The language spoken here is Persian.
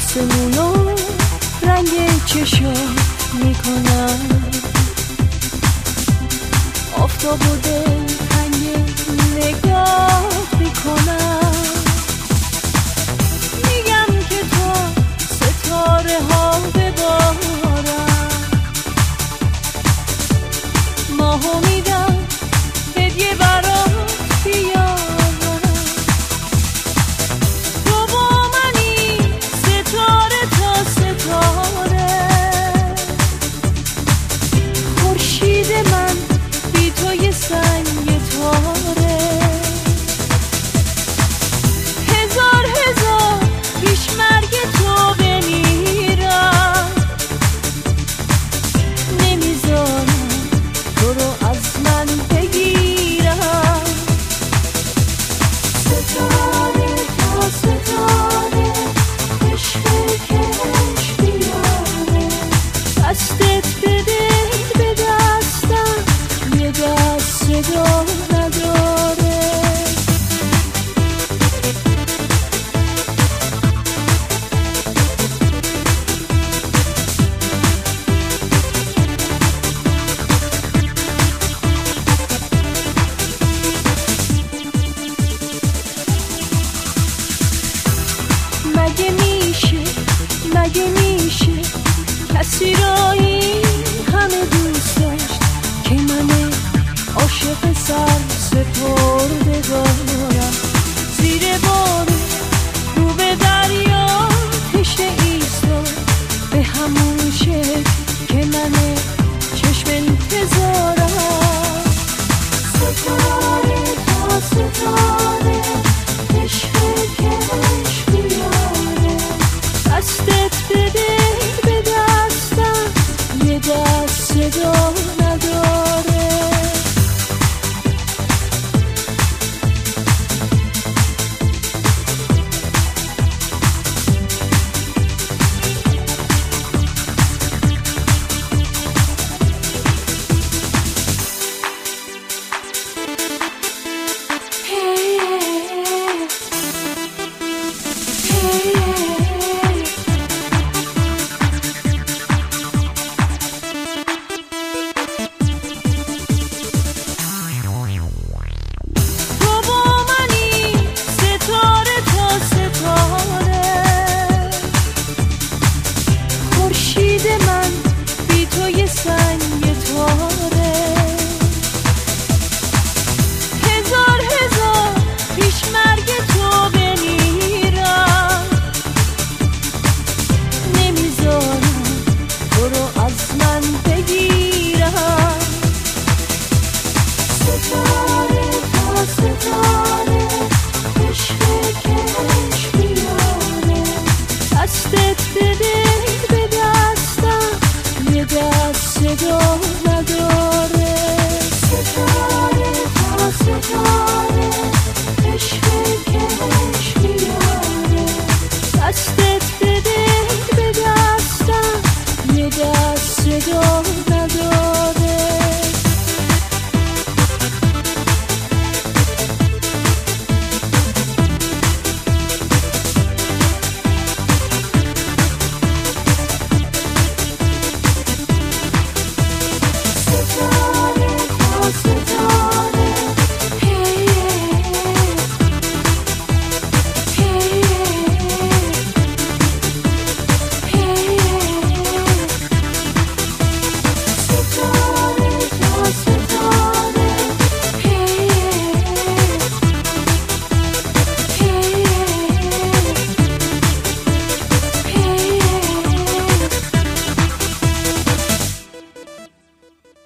آسمونو رنگ چشم میکنم، آفتاب و دلتنگ نگاه میکنم. میگم که تا ستاره ها ببارم، ماهو میدم هدیه برات بیارم. تو با منی ستاره تا ستاره، خورشید من بی تو یه سنگ تاره. هزار هزار پیش مرگ تو بمیرم، نمیذارم تو رو از من بگیرم. ستاره تا ستاره عشق کشتیاره، دستت بده به دستم یه دست صدا نداره. مگه میشه کسی را این همه دوست داشت که من عاشق سر سپرده دارم. زیر بار رو به دریا